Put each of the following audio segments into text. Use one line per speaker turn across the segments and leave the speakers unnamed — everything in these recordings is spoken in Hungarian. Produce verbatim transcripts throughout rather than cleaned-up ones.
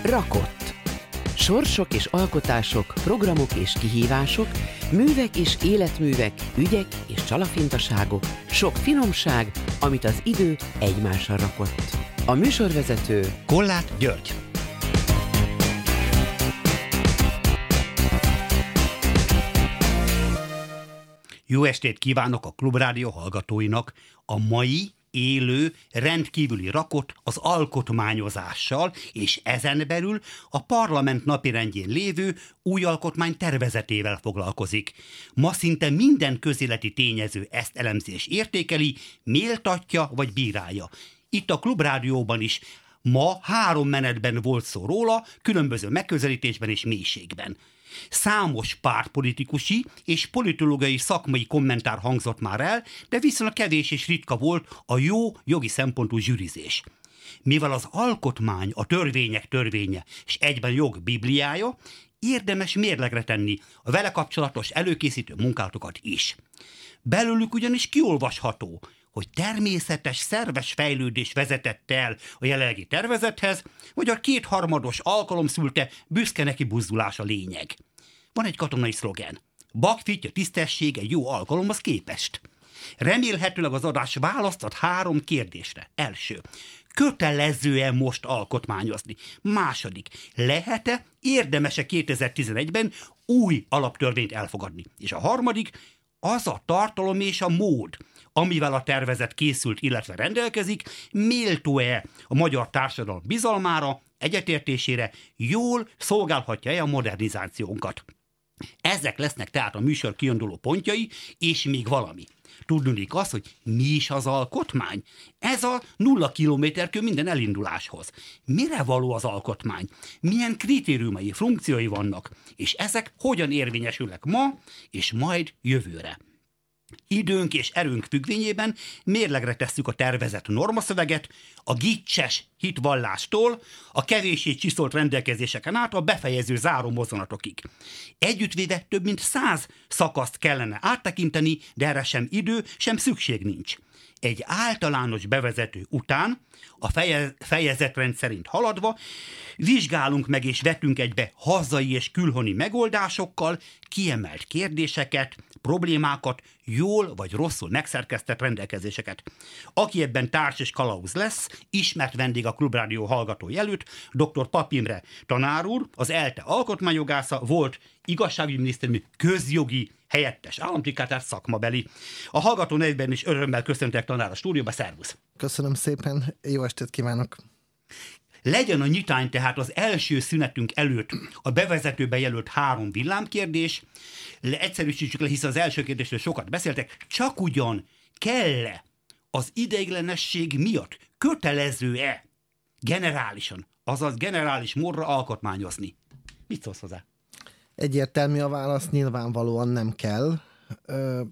Rakott. Sorsok és alkotások, programok és kihívások, művek és életművek, ügyek és csalafintaságok, sok finomság, amit az idő egymásra rakott. A műsorvezető
Kollát György. Jó estét kívánok a Klubrádió hallgatóinak! A mai élő, rendkívüli rakott az alkotmányozással, és ezen belül a parlament napirendjén lévő új alkotmány tervezetével foglalkozik. Ma szinte minden közéleti tényező ezt elemzi és értékeli, méltatja vagy bírálja. Itt a Klubrádióban is ma három menetben volt szó róla, különböző megközelítésben és mélységben. Számos pártpolitikusi és politológiai szakmai kommentár hangzott már el, de viszonylag kevés és ritka volt a jó jogi szempontú zsűrizés. Mivel az alkotmány a törvények törvénye és egyben jog bibliája, érdemes mérlegre tenni a vele kapcsolatos előkészítő munkálatokat is. Belőlük ugyanis kiolvasható, hogy természetes, szerves fejlődés vezetett el a jelenlegi tervezethez, vagy a kétharmados alkalom szülte büszke neki buzdulás a lényeg. Van egy katonai szlogen. Bakfitja tisztesség egy jó alkalomhoz képest. Remélhetőleg az adás választhat három kérdésre. Első. Kötelező-e most alkotmányozni? Második. Lehet-e, érdemes-e kétezer-tizenegyben új alaptörvényt elfogadni? És a harmadik. Az a tartalom és a mód, amivel a tervezet készült, illetve rendelkezik, méltó-e a magyar társadalom bizalmára, egyetértésére, jól szolgálhatja-e a modernizációnkat. Ezek lesznek tehát a műsor kiinduló pontjai, és még valami. Tudnulik az, hogy mi is az alkotmány? Ez a nulla kilométerkő minden elinduláshoz. Mire való az alkotmány? Milyen kritériumai, funkciói vannak? És ezek hogyan érvényesülnek ma, és majd jövőre? Időnk és erőnk függvényében mérlegre tesszük a tervezett normaszöveget, a gicses hitvallástól, a kevéssé csiszolt rendelkezéseken át a befejező záró mozzanatokig. Együttvéve több mint száz szakaszt kellene áttekinteni, de erre sem idő, sem szükség nincs. Egy általános bevezető után, a feje, fejezetrend szerint haladva, vizsgálunk meg és vetünk egybe hazai és külhoni megoldásokkal, kiemelt kérdéseket, problémákat, jól vagy rosszul megszerkesztett rendelkezéseket. Aki ebben társ és kalauz lesz, ismert vendég a Klubrádió hallgatói előtt, dr. Papp Imre tanár úr, az ELTE alkotmányjogásza, volt igazságügyi minisztériumi közjogi helyettes államtitkár, tehát szakmabeli. A hallgató nevében is örömmel köszöntek tanár a stúdióba, szervusz!
Köszönöm szépen, jó estét kívánok!
Legyen a nyitány tehát az első szünetünk előtt a bevezetőbe jelölt három villámkérdés. Egyszerűsítsük le, hiszen az első kérdésről sokat beszéltek. Csak ugyan kell-e az ideiglenesség miatt kötelező-e generálisan, azaz generális módra alkotmányozni? Mit szólsz hozzá?
Egyértelmű a válasz, nyilvánvalóan nem kell. Ö,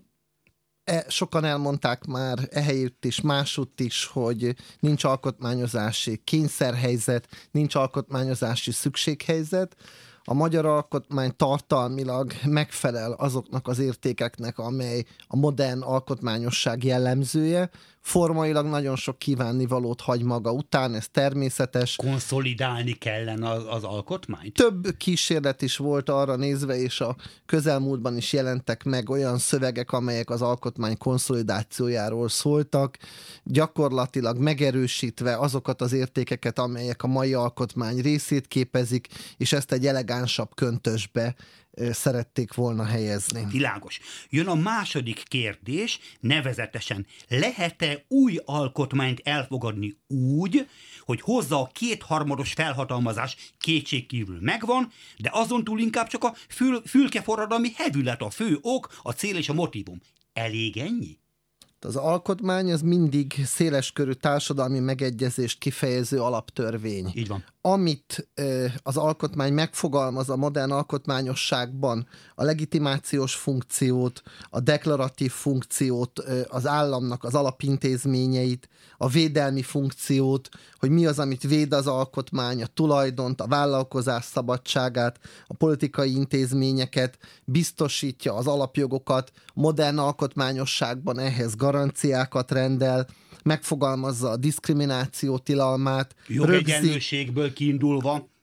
e, sokan elmondták már ehelyütt is, másutt is, hogy nincs alkotmányozási kényszerhelyzet, nincs alkotmányozási szükséghelyzet. A magyar alkotmány tartalmilag megfelel azoknak az értékeknek, amely a modern alkotmányosság jellemzője. Formailag nagyon sok kívánnivalót hagy maga után, ez természetes.
Konszolidálni kellene az, az alkotmányt?
Több kísérlet is volt arra nézve, és a közelmúltban is jelentek meg olyan szövegek, amelyek az alkotmány konszolidációjáról szóltak, gyakorlatilag megerősítve azokat az értékeket, amelyek a mai alkotmány részét képezik, és ezt egy elegánsabb köntösbe szerették volna helyezni.
Világos. Jön a második kérdés, nevezetesen lehet-e új alkotmányt elfogadni úgy, hogy hozza a kétharmados felhatalmazás kétségkívül megvan, de azon túl inkább csak a fül, fülkeforradalmi hevület a fő ok, a cél és a motívum. Elég ennyi?
Az alkotmány az mindig széleskörű társadalmi megegyezést kifejező alaptörvény.
Így van.
Amit az alkotmány megfogalmaz a modern alkotmányosságban, a legitimációs funkciót, a deklaratív funkciót, az államnak az alapintézményeit, a védelmi funkciót, hogy mi az, amit véd az alkotmány, a tulajdont, a vállalkozás szabadságát, a politikai intézményeket, biztosítja az alapjogokat, modern alkotmányosságban ehhez garanciákat rendel, megfogalmazza a diszkrimináció tilalmát.
Jogegyenlőségből kiindulva.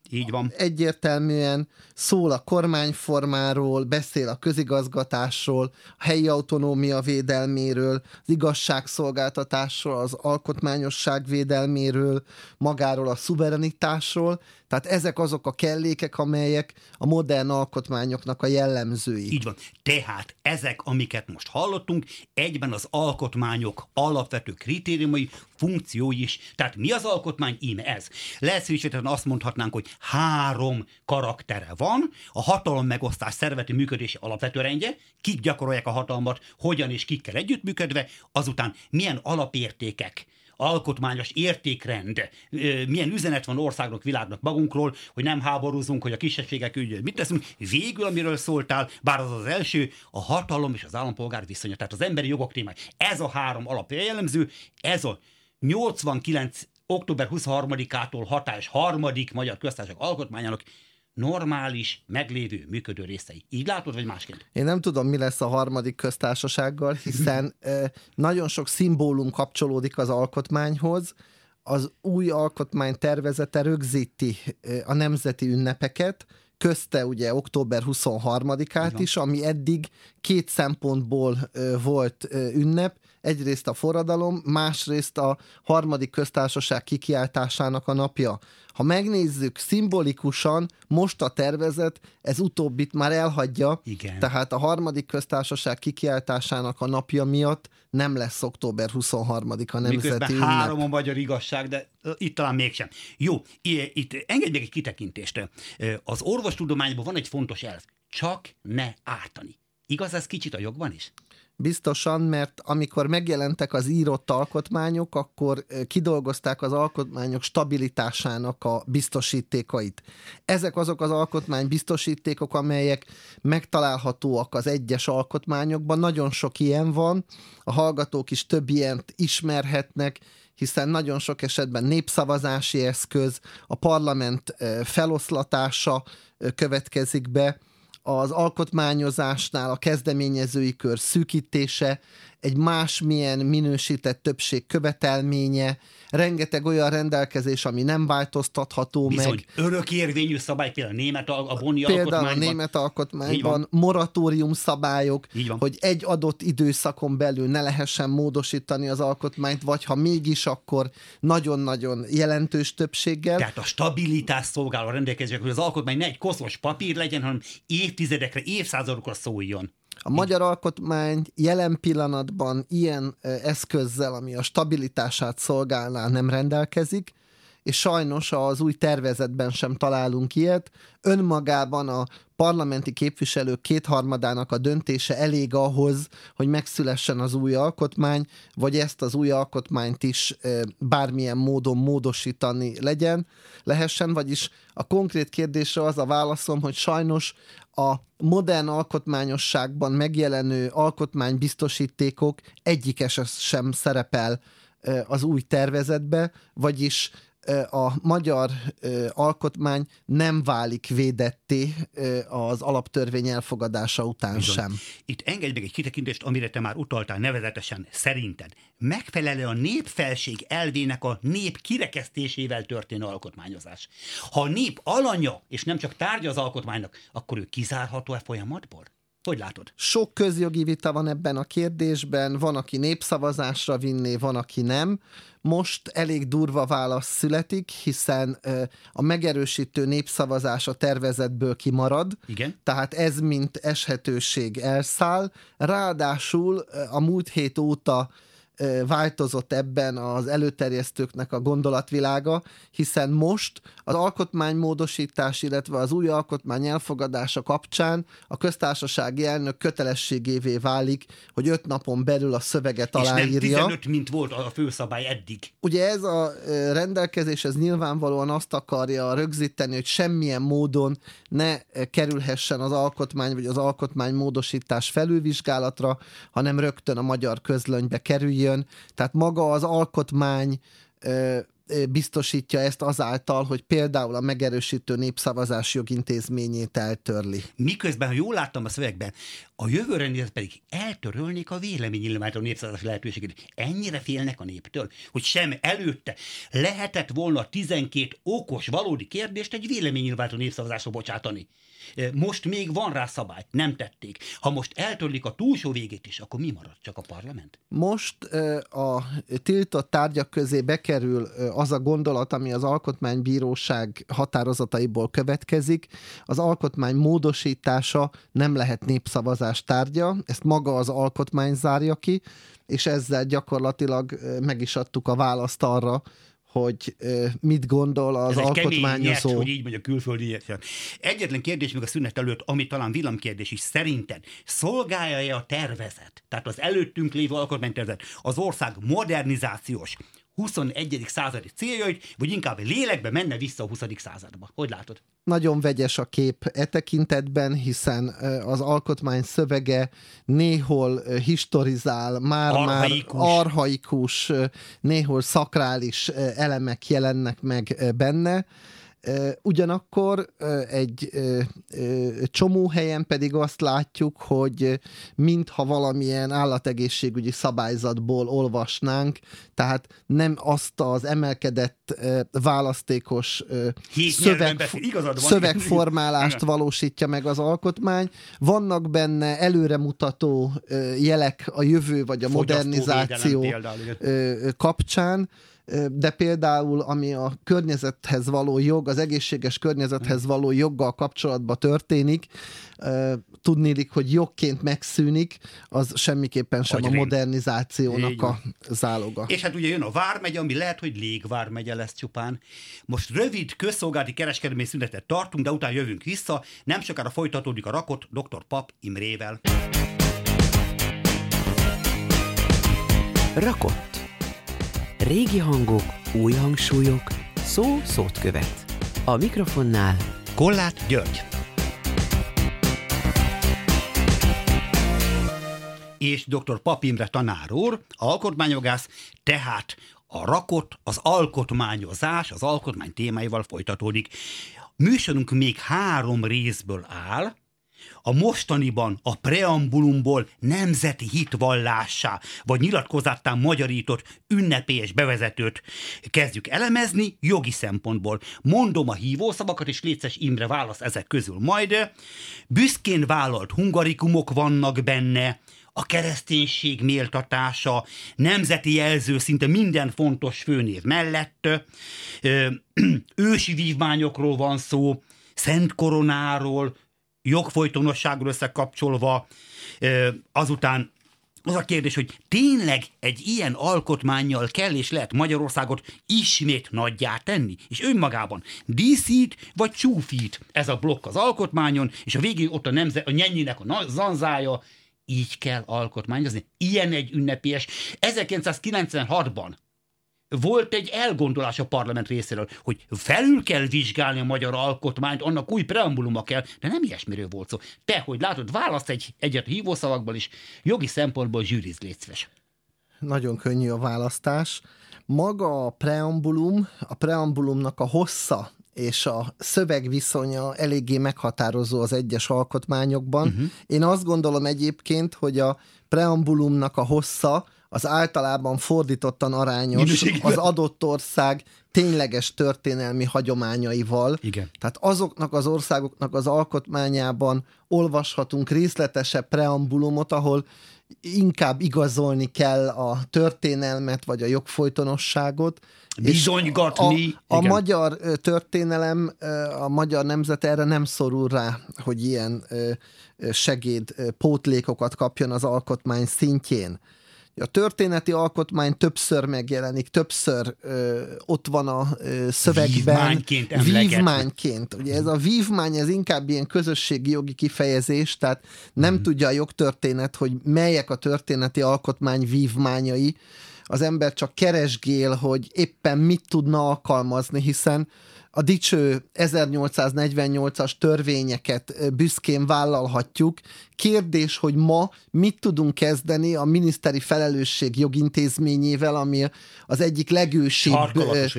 Így van.
Egyértelműen szól a kormányformáról, beszél a közigazgatásról, a helyi autonómia védelméről, az igazságszolgáltatásról, az alkotmányosság védelméről, magáról a szuverenitásról. Tehát ezek azok a kellékek, amelyek a modern alkotmányoknak a jellemzői.
Így van. Tehát ezek, amiket most hallottunk, egyben az alkotmányok alapvető kritériumai, funkciói is. Tehát mi az alkotmány? Íme ez. Leegyszerűsítően azt mondhatnánk, hogy három karaktere van, a hatalom megosztás szervezeti működési alapvető rendje, kik gyakorolják a hatalmat, hogyan és kikkel együttműködve, azután milyen alapértékek, alkotmányos értékrend, milyen üzenet van országnak, világnak magunkról, hogy nem háborúzunk, hogy a kisebbségek ügyet mit teszünk. Végül, amiről szóltál, bár az az első, a hatalom és az állampolgár viszonya, tehát az emberi jogok témája. Ez a három alapjellemző, ez a nyolcvankilenc október huszonharmadikától hatályos harmadik magyar köztársaság alkotmányának normális, meglévő, működő részei. Így látod, vagy másként?
Én nem tudom, mi lesz a harmadik köztársasággal, hiszen nagyon sok szimbólum kapcsolódik az alkotmányhoz. Az új alkotmány tervezete rögzíti a nemzeti ünnepeket, közte ugye október huszonharmadikát is, ami eddig két szempontból volt ünnep. Egyrészt a forradalom, másrészt a harmadik köztársaság kikiáltásának a napja. Ha megnézzük szimbolikusan, most a tervezet ez utóbbit már elhagyja,
igen.
Tehát a harmadik köztársaság kikiáltásának a napja miatt nem lesz október huszonharmadika nemzeti
Miközben
ünnep.
három a magyar igazság, de itt talán mégsem. Jó, itt engedj meg egy kitekintést. Az orvostudományban van egy fontos elv. Csak ne ártani. Igaz ez kicsit a jogban is?
Biztosan, mert amikor megjelentek az írott alkotmányok, akkor kidolgozták az alkotmányok stabilitásának a biztosítékait. Ezek azok az alkotmány biztosítékok, amelyek megtalálhatóak az egyes alkotmányokban. Nagyon sok ilyen van, a hallgatók is több ilyent ismerhetnek, hiszen nagyon sok esetben népszavazási eszköz, a parlament feloszlatása következik be, az alkotmányozásnál a kezdeményezői kör szűkítése, egy másmilyen minősített többség követelménye, rengeteg olyan rendelkezés, ami nem változtatható
Bizony,
meg.
Örökérvényű szabály, például a német, a bonni
Például
alkotmányban.
a német alkotmányban moratórium szabályok, hogy egy adott időszakon belül ne lehessen módosítani az alkotmányt, vagy ha mégis, akkor nagyon-nagyon jelentős többséggel.
Tehát a stabilitás szolgáló rendelkezések, hogy az alkotmány ne egy koszos papír legyen, hanem évtizedekre, évszázadokra szóljon.
A magyar alkotmány jelen pillanatban ilyen eszközzel, ami a stabilitását szolgálná, nem rendelkezik, és sajnos az új tervezetben sem találunk ilyet. Önmagában a parlamenti képviselők kétharmadának a döntése elég ahhoz, hogy megszülessen az új alkotmány, vagy ezt az új alkotmányt is bármilyen módon módosítani legyen, lehessen, vagyis a konkrét kérdésre az a válaszom, hogy sajnos a modern alkotmányosságban megjelenő alkotmánybiztosítékok egyike sem szerepel az új tervezetbe, vagyis a magyar alkotmány nem válik védetté az alaptörvény elfogadása után
Bizony.
sem.
Itt engedj meg egy kitekintést, amire te már utaltál nevezetesen, szerinted megfelelő a népfelség elvének a nép kirekesztésével történő alkotmányozás. Ha a nép alanya, és nem csak tárgya az alkotmánynak, akkor ő kizárható-e folyamatból? Hogy látod?
Sok közjogi vita van ebben a kérdésben, van, aki népszavazásra vinné, van, aki nem. Most elég durva válasz születik, hiszen a megerősítő népszavazás a tervezetből kimarad,
igen.
Tehát ez mint eshetőség elszáll. Ráadásul a múlt hét óta változott ebben az előterjesztőknek a gondolatvilága, hiszen most az alkotmánymódosítás, illetve az új alkotmány elfogadása kapcsán a köztársasági elnök kötelességévé válik, hogy öt napon belül a szöveget aláírja.
És nem tizenöt, mint volt a főszabály eddig.
Ugye ez a rendelkezés, ez nyilvánvalóan azt akarja rögzíteni, hogy semmilyen módon ne kerülhessen az alkotmány vagy az alkotmánymódosítás felülvizsgálatra, hanem rögtön a magyar közlönybe kerüljön. Tehát maga az alkotmány biztosítja ezt azáltal, hogy például a megerősítő népszavazás jogintézményét eltörli.
Miközben, ha jól láttam a szövegben, a jövőre nézve pedig eltörölnék a véleménynyilvánító népszavazás lehetőségét. Ennyire félnek a néptől, hogy sem előtte lehetett volna tizenkét okos, valódi kérdést egy véleménynyilvánító népszavazásra bocsátani. Most még van rá szabály, nem tették. Ha most eltörlik a túlsó végét is, akkor mi marad? Csak a parlament?
Most a tiltott tárgyak közé bekerül az a gondolat, ami az Alkotmánybíróság határozataiból következik. Az alkotmány módosítása nem lehet népszavazás tárgya, ezt maga az alkotmány zárja ki, és ezzel gyakorlatilag meg is adtuk a választ arra, hogy mit gondol az
ez
alkotmányozó.
Nyert, hogy így mondja, külföldi. Egyetlen kérdés még a szünet előtt, ami talán villamkérdés is, szerinted szolgálja-e a tervezet, tehát az előttünk lévő alkotmánytervezet az ország modernizációs huszonegyedik századi céljait, vagy inkább lélekbe menne vissza a huszadik századba? Hogy látod?
Nagyon vegyes a kép e tekintetben, hiszen az alkotmány szövege néhol historizál, már-már archaikus. archaikus, néhol szakrális elemek jelennek meg benne. Ugyanakkor egy csomó helyen pedig azt látjuk, hogy mintha valamilyen állategészségügyi szabályzatból olvasnánk, tehát nem azt az emelkedett választékos szöveg, szövegformálást valósítja meg az alkotmány. Vannak benne előremutató jelek a jövő vagy a modernizáció kapcsán, de például ami a környezethez való jog, az egészséges környezethez való joggal kapcsolatban történik, tudnélik, hogy jogként megszűnik, az semmiképpen sem Agyrém. a modernizációnak a záloga.
És hát ugye jön a vármegye, ami lehet, hogy légvármegye lesz csupán. Most rövid közszolgálati kereskedelmi szünetet tartunk, de utána jövünk vissza. Nem sokára folytatódik a rakott doktor Papp Imrével.
Rakott. Régi hangok, új hangsúlyok, szó szót követ. A mikrofonnál
Kollát György. És doktor Papp Imre tanár úr, alkotmányjogász, tehát a rakott, az alkotmányozás, az alkotmány témáival folytatódik. Műsorunk még három részből áll. A mostaniban a preambulumból nemzeti hitvallássá vagy nyilatkozattán magyarított ünnepélyes bevezetőt kezdjük elemezni jogi szempontból. Mondom a hívószavakat, és létszes Imre válasz ezek közül majd. Büszkén vállalt hungarikumok vannak benne, a kereszténység méltatása, nemzeti jelző szinte minden fontos főnév mellett, ősi vívmányokról van szó, szent koronáról, jogfolytonosságról összekapcsolva, azután az a kérdés, hogy tényleg egy ilyen alkotmánnyal kell és lehet Magyarországot ismét nagyjá tenni, és önmagában díszít vagy csúfít ez a blokk az alkotmányon, és a végén ott a, nemze- a nyennyinek a zanzája, így kell alkotmányozni. Ilyen egy ünnepélyes. ezerkilencszázkilencvenhatban volt egy elgondolás a parlament részéről, hogy felül kell vizsgálni a magyar alkotmányt, annak új preambuluma kell, de nem ilyesmiről volt szó. Te, hogy látod, választ egy, egyet hívószavakból is, jogi szempontból zsűriz, légy szíves.
Nagyon könnyű a választás. Maga a preambulum, a preambulumnak a hossza és a szövegviszonya eléggé meghatározó az egyes alkotmányokban. Uh-huh. Én azt gondolom egyébként, hogy a preambulumnak a hossza az általában fordítottan arányos minőségben az adott ország tényleges történelmi hagyományaival.
Igen.
Tehát azoknak az országoknak az alkotmányában olvashatunk részletesebb preambulumot, ahol inkább igazolni kell a történelmet, vagy a jogfolytonosságot.
Bizonygatni.
A, a magyar történelem, a magyar nemzet erre nem szorul rá, hogy ilyen segéd pótlékokat kapjon az alkotmány szintjén. A történeti alkotmány többször megjelenik, többször ö, ott van a ö, szövegben.
Vívmányként
Vívmányként. Ugye ez a vívmány, ez inkább ilyen közösségi jogi kifejezés, tehát nem hmm. tudja a jogtörténet, hogy melyek a történeti alkotmány vívmányai, az ember csak keresgél, hogy éppen mit tudna alkalmazni, hiszen a dicső ezernyolcszáznegyvennyolcas törvényeket büszkén vállalhatjuk. Kérdés, hogy ma mit tudunk kezdeni a miniszteri felelősség jogintézményével, ami az egyik legősibb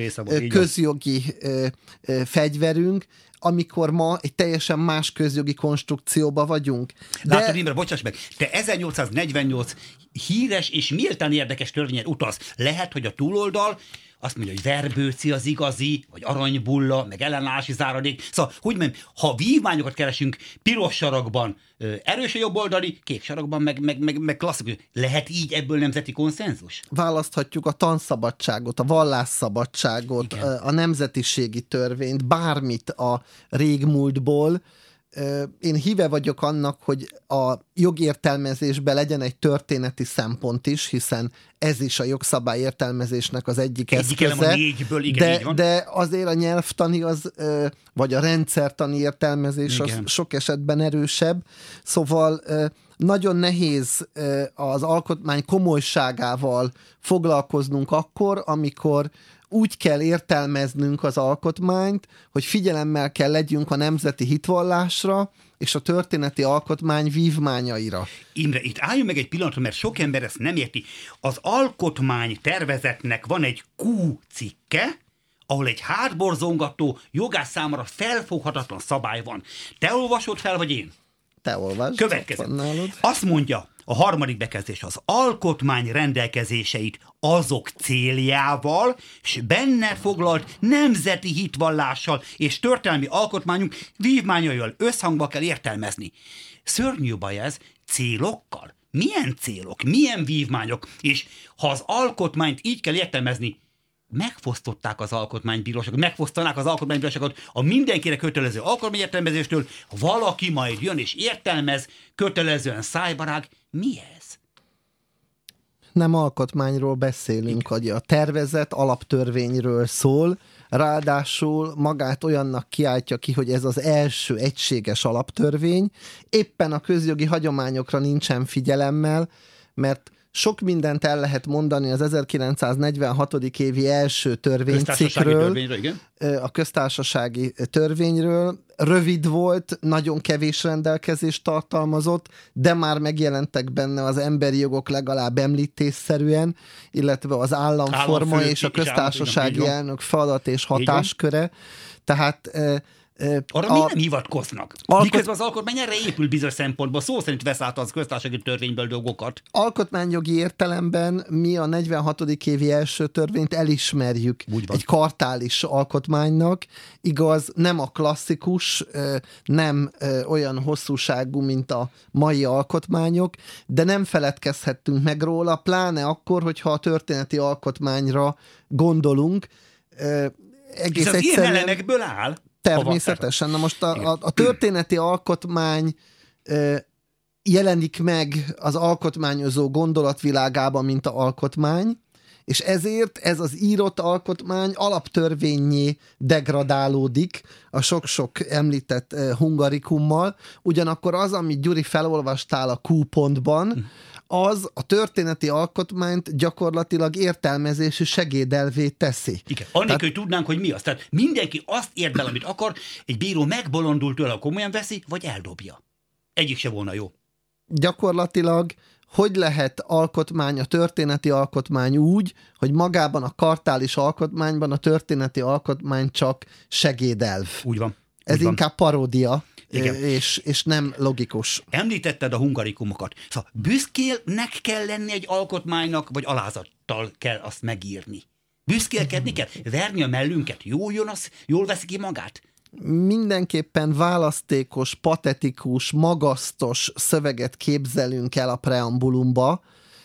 közjogi fegyverünk, amikor ma egy teljesen más közjogi konstrukcióba vagyunk.
De... Látod, Imre, bocsáss meg, te ezernyolcszáznegyvennyolc híres és méltán érdekes törvényen utalsz. Lehet, hogy a túloldal azt mondja, hogy verbőci az igazi, vagy aranybulla, meg ellenállási záradék. Szóval, hogy mondjam, ha vívmányokat keresünk piros sarokban erős a jobboldali, kék sarokban meg, meg, meg, meg klasszikus. Lehet így ebből nemzeti konszenzus?
Választhatjuk a tanszabadságot, a vallásszabadságot, igen, a nemzetiségi törvényt, bármit a régmúltból. Én híve vagyok annak, hogy a jogértelmezésben legyen egy történeti szempont is, hiszen ez is a jogszabály értelmezésnek az egyik, egyik eszköze.
A négyből, igen,
de,
így van.
de azért a nyelvtani az, vagy a rendszertani értelmezés igen, az sok esetben erősebb. Szóval nagyon nehéz az alkotmány komolyságával foglalkoznunk akkor, amikor úgy kell értelmeznünk az alkotmányt, hogy figyelemmel kell legyünk a nemzeti hitvallásra és a történeti alkotmány vívmányaira.
Imre, itt álljunk meg egy pillanatra, mert sok ember ezt nem érti. Az alkotmány tervezetnek van egy Q cikke, ahol egy hátborzongató jogász számára felfoghatatlan szabály van. Te olvasod fel, vagy én?
Te olvasd.
Következő. Azt mondja a harmadik bekezdés, az alkotmány rendelkezéseit azok céljával, és benne foglalt nemzeti hitvallással és történelmi alkotmányunk vívmányaival összhangba kell értelmezni. Szörnyű baj ez, célokkal? Milyen célok? Milyen vívmányok? És ha az alkotmányt így kell értelmezni, megfosztották az alkotmánybíróságot, megfosztanák az alkotmánybíróságot a mindenkire kötelező alkotmányértelmezéstől, valaki majd jön és értelmez, kötelezően szájbarág. Mi ez?
Nem alkotmányról beszélünk, hogy a tervezet alaptörvényről szól, ráadásul magát olyannak kiáltja ki, hogy ez az első egységes alaptörvény. Éppen a közjogi hagyományokra nincsen figyelemmel, mert sok mindent el lehet mondani az ezerkilencszáznegyvenhatodik évi első törvénycikkről, a köztársasági törvényről. Rövid volt, nagyon kevés rendelkezést tartalmazott, de már megjelentek benne az emberi jogok legalább említésszerűen, illetve az államforma Államfő, és a köztársasági állam, elnök feladat és hatásköre. Tehát
arra a... mi nem hivatkoznak? Alkot... Miközben az alkotmány erre épül bizonyos szempontból, szó szerint vesz át az köztársasági törvényből dolgokat.
Alkotmányjogi értelemben mi a negyvenhatodik évi első törvényt elismerjük egy kartális alkotmánynak. Igaz, nem a klasszikus, nem olyan hosszúságú, mint a mai alkotmányok, de nem feledkezhettünk meg róla, pláne akkor, hogyha a történeti alkotmányra gondolunk. Egész
ez az ilyen elemekből áll?
Természetesen. Na most a, a, a történeti alkotmány e, jelenik meg az alkotmányozó gondolatvilágában, mint a alkotmány, és ezért ez az írott alkotmány alaptörvénnyé degradálódik a sok-sok említett e, hungarikummal. Ugyanakkor az, amit Gyuri felolvastál a Q pontban, az a történeti alkotmányt gyakorlatilag értelmezési segédelvé teszi.
Igen, annélkül, Tehát... hogy tudnánk, hogy mi az. Tehát mindenki azt ért el, amit akar, egy bíró megbolondul tőle, komolyan veszi, vagy eldobja. Egyik se volna jó.
Gyakorlatilag hogy lehet alkotmány, a történeti alkotmány úgy, hogy magában a kartális alkotmányban a történeti alkotmány csak segédelv.
Úgy van.
Ez
úgy van.
inkább paródia. És, és nem logikus.
Említetted a hungarikumokat. Szóval büszkélnek kell lenni egy alkotmánynak, vagy alázattal kell azt megírni? Büszkélkedni kell? Verni a mellünket? Jól jön az? Jól veszi ki magát?
Mindenképpen választékos, patetikus, magasztos szöveget képzelünk el a preambulumba.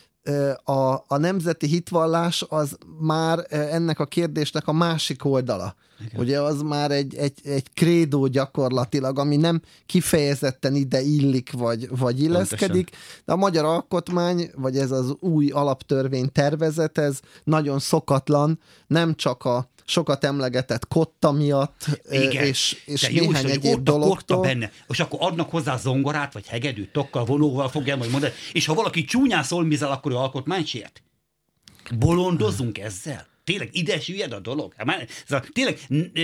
A, a nemzeti hitvallás az már ennek a kérdésnek a másik oldala. Igen. Ugye az már egy, egy, egy krédó gyakorlatilag, ami nem kifejezetten ide illik, vagy, vagy illeszkedik, de a magyar alkotmány, vagy ez az új alaptörvény tervezet, ez nagyon szokatlan, nem csak a sokat emlegetett kotta miatt, igen, és, és néhány egyéb dologtól.
Benne. És akkor adnak hozzá zongorát, vagy hegedűt, tokkal, vonóval fogja majd mondani, és ha valaki csúnyán szólmizál, akkor ő alkotmányt sért? Bolondozunk ezzel? Tényleg ide süllyed a dolog? Már, szóval, tényleg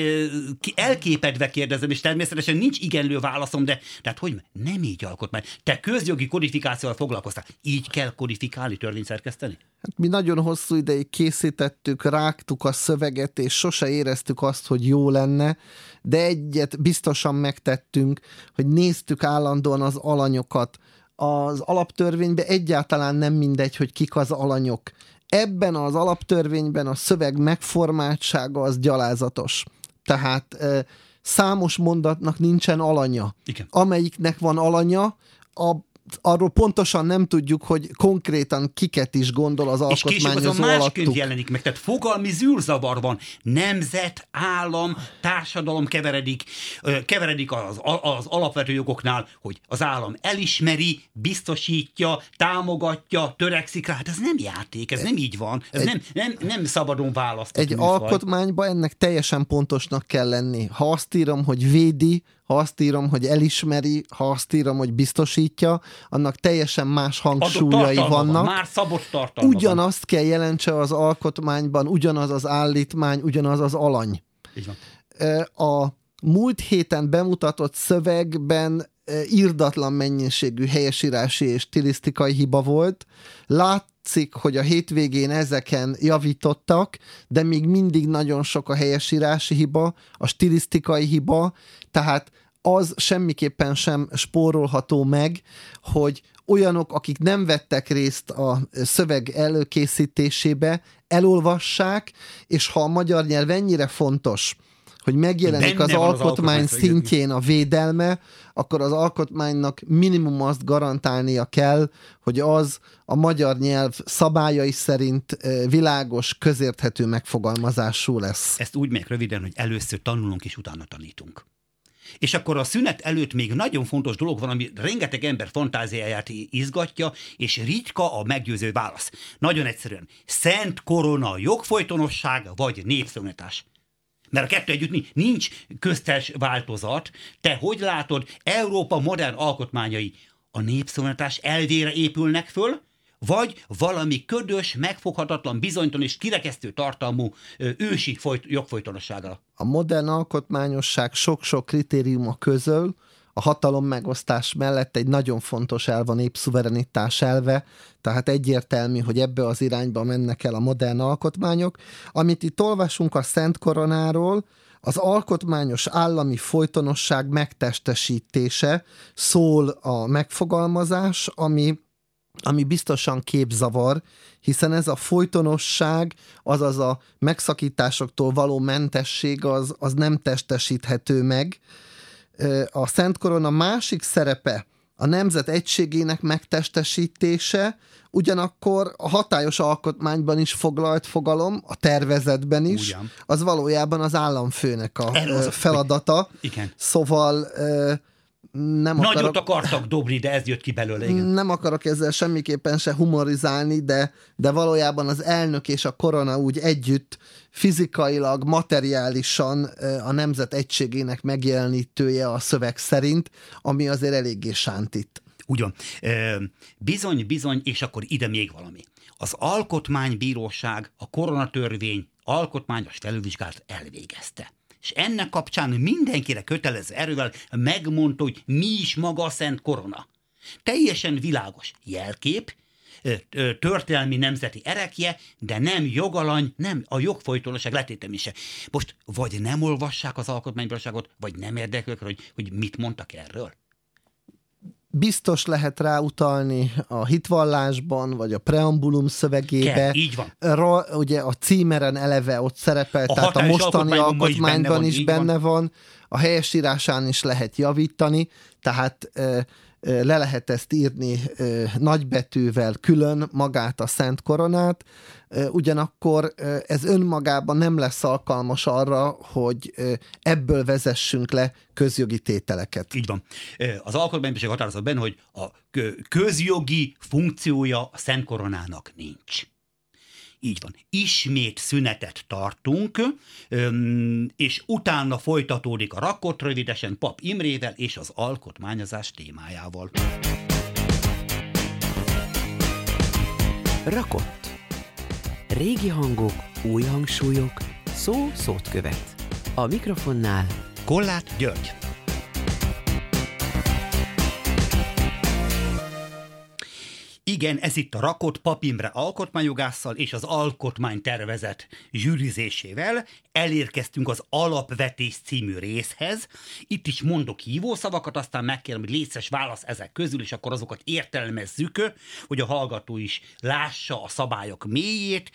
elképedve kérdezem, és természetesen nincs igenlő válaszom, de tehát hogy nem így alkotmány. Te közjogi kodifikációval foglalkoztál. Így kell kodifikálni, törvényt szerkeszteni?
Hát mi nagyon hosszú ideig készítettük, rágtuk a szöveget, és sose éreztük azt, hogy jó lenne, de egyet biztosan megtettünk, hogy néztük állandóan az alanyokat. Az alaptörvényben egyáltalán nem mindegy, hogy kik az alanyok. Ebben az alaptörvényben a szöveg megformáltsága az gyalázatos. Tehát e, számos mondatnak nincsen alanya.
Igen.
Amelyiknek van alanya, a, arról pontosan nem tudjuk, hogy konkrétan kiket is gondol az alkotmányozó alattuk. És később azon
másként jelenik meg, tehát fogalmi zűrzavar van. Nemzet, állam, társadalom keveredik, keveredik az, az alapvető jogoknál, hogy az állam elismeri, biztosítja, támogatja, törekszik rá. Hát ez nem játék, ez nem így van. Ez egy, nem, nem, nem szabadon választani.
Egy alkotmányban ennek teljesen pontosnak kell lenni. Ha azt írom, hogy védi, ha azt írom, hogy elismeri, ha azt írom, hogy biztosítja, annak teljesen más hangsúlyai vannak.
Van, már szabott tartalma
Ugyanazt van. Kell jelentse az alkotmányban, ugyanaz az állítmány, ugyanaz az alany.
Így van.
A múlt héten bemutatott szövegben irdatlan mennyiségű helyesírási és stilisztikai hiba volt. Látszik, hogy a hétvégén ezeken javítottak, de még mindig nagyon sok a helyesírási hiba, a stilisztikai hiba, tehát az semmiképpen sem spórolható meg, hogy olyanok, akik nem vettek részt a szöveg előkészítésébe, elolvassák, és ha a magyar nyelv ennyire fontos, hogy megjelenik az alkotmány, az alkotmány szintjén a védelme, akkor az alkotmánynak minimum azt garantálnia kell, hogy az a magyar nyelv szabályai szerint világos, közérthető megfogalmazású lesz.
Ezt úgy meg röviden, hogy először tanulunk és utána tanítunk. És akkor a szünet előtt még nagyon fontos dolog van, ami rengeteg ember fantáziáját izgatja, és ritka a meggyőző válasz. Nagyon egyszerűen, szent korona jogfolytonosság vagy népszabadítás. Mert a kettő együtt nincs köztes változat. Te hogy látod, Európa modern alkotmányai a népszabadítás elvére épülnek föl, vagy valami ködös, megfoghatatlan, bizonytalan és kirekesztő tartalmú ősi folyt, jogfolytonosságra?
A modern alkotmányosság sok-sok kritériuma közül a hatalom megosztás mellett egy nagyon fontos elv a népszuverenitás elve, tehát egyértelmű, hogy ebbe az irányba mennek el a modern alkotmányok. Amit itt olvasunk a Szent Koronáról, az alkotmányos állami folytonosság megtestesítése, szól a megfogalmazás, ami ami biztosan képzavar, hiszen ez a folytonosság, azaz a megszakításoktól való mentesség, az, az nem testesíthető meg. A Szent Korona másik szerepe a nemzet egységének megtestesítése, ugyanakkor a hatályos alkotmányban is foglalt fogalom, a tervezetben is, ugyan. Az valójában az államfőnek a Erről feladata.
Igen.
Szóval nem
Nagyot
akarok,
akartak dobni, de ez jött ki belőle. Igen.
Nem akarok ezzel semmiképpen se humorizálni, de, de valójában az elnök és a korona úgy együtt fizikailag, materiálisan a nemzet egységének megjelenítője a szöveg szerint, ami azért eléggé sántít.
Ugyan. Bizony, bizony, és akkor ide még valami. Az Alkotmánybíróság a koronatörvény alkotmányos felülvizsgálat elvégezte. És ennek kapcsán mindenkire kötelező erővel megmondta, hogy mi is maga a Szent Korona. Teljesen világos jelkép, történelmi nemzeti erekje, de nem jogalany, nem a jogfolytonosság letétemése. Most vagy nem olvassák az alkotmánybíróságot, vagy nem érdeklők, hogy, hogy mit mondtak erről.
Biztos lehet ráutalni a hitvallásban, vagy a preambulum szövegébe.
Kell, így van.
Ra, ugye a címeren eleve ott szerepel, a tehát a mostani alkotmányban is benne, is benne van. van. A helyesírásán is lehet javítani, tehát e, e, le lehet ezt írni e, nagybetűvel külön magát a Szent Koronát, e, ugyanakkor e, ez önmagában nem lesz alkalmas arra, hogy e, ebből vezessünk le közjogi tételeket.
Így van. Az alkotmánybíróság határozott benne, hogy a közjogi funkciója a Szent Koronának nincs. Így van. Ismét szünetet tartunk, és utána folytatódik a rakott rövidesen Pap Imrével és az alkotmányozás témájával.
Rakott. Régi hangok, új hangsúlyok, szó szót követ. A mikrofonnál
Kollát György. Igen, ez itt a Rakott Pap Imre alkotmányjogásszal és az alkotmánytervezet zsűrizésével elérkeztünk az Alapvetés című részhez. Itt is mondok hívószavakat, aztán megkérem, hogy létszes válasz ezek közül, és akkor azokat értelmezzük, hogy a hallgató is lássa a szabályok mélyét.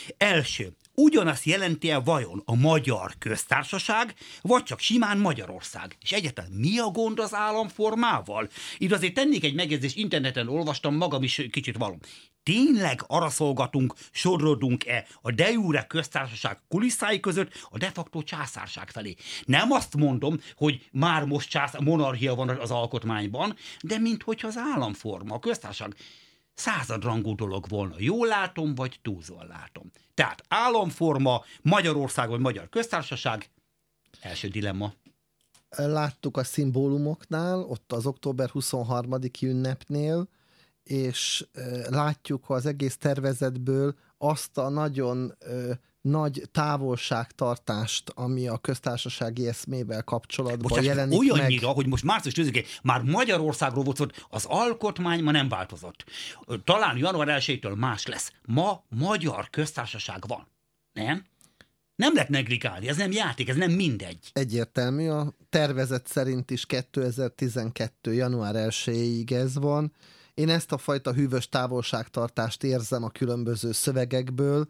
Első. Ugyanazt jelenti-e vajon a Magyar Köztársaság, vagy csak simán Magyarország? És egyáltalán mi a gond az államformával? Itt azért tennék egy megjegyzést, interneten olvastam, magam is kicsit valom. Tényleg arra szolgatunk, sodrodunk-e a de jure köztársaság kulisszái között a de facto császárság felé? Nem azt mondom, hogy már most csász, monarchia van az alkotmányban, de minthogyha az államforma, a köztársaság századrangú dolog volna. Jól látom, vagy túlzóan látom? Tehát államforma, Magyarország vagy Magyar Köztársaság, első dilemma.
Láttuk a szimbólumoknál, ott az október huszonharmadiki ünnepnél, és látjuk az egész tervezetből azt a nagyon ö, nagy távolságtartást, ami a köztársasági eszmével kapcsolatban
Bocsás,
jelenik
olyannyira,
meg.
hogy most március tizedikén már Magyarországról volt szó, az alkotmány ma nem változott. Talán január elsejétől más lesz. Ma Magyar Köztársaság van. Nem? Nem lehet negligálni, ez nem játék, ez nem mindegy.
Egyértelmű, a tervezet szerint is kétezer-tizenkettő. január elsejéig ez van. Én ezt a fajta hűvös távolságtartást érzem a különböző szövegekből,